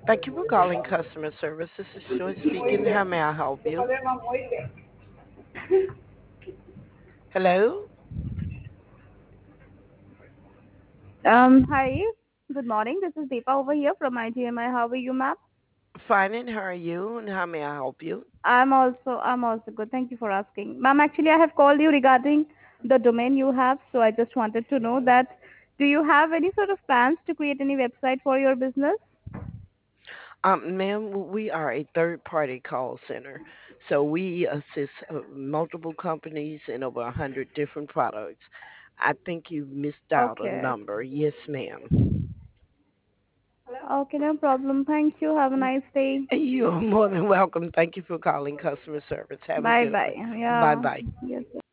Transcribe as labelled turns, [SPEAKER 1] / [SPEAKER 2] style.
[SPEAKER 1] Thank you for calling customer service. This is Joy speaking. How may I help you? Hello?
[SPEAKER 2] Hi. Good morning. This is Deepa over here from IGMI. How are you, ma'am?
[SPEAKER 1] Fine, and how are you? And how may I help you?
[SPEAKER 2] I'm also good. Thank you for asking. Ma'am, actually I have called you regarding the domain you have, so I just wanted to know that do you have any sort of plans to create any website for your business?
[SPEAKER 1] Ma'am, we are a third-party call center, so we assist multiple companies in over 100 different products. I think you missed out a
[SPEAKER 2] Okay.
[SPEAKER 1] number. Yes, ma'am.
[SPEAKER 2] Okay, no problem. Thank you. Have a nice day.
[SPEAKER 1] You're more than welcome. Thank you for calling customer service. Have a
[SPEAKER 2] Bye
[SPEAKER 1] good
[SPEAKER 2] bye.
[SPEAKER 1] one.
[SPEAKER 2] Yeah.
[SPEAKER 1] Bye-bye.
[SPEAKER 2] Yes.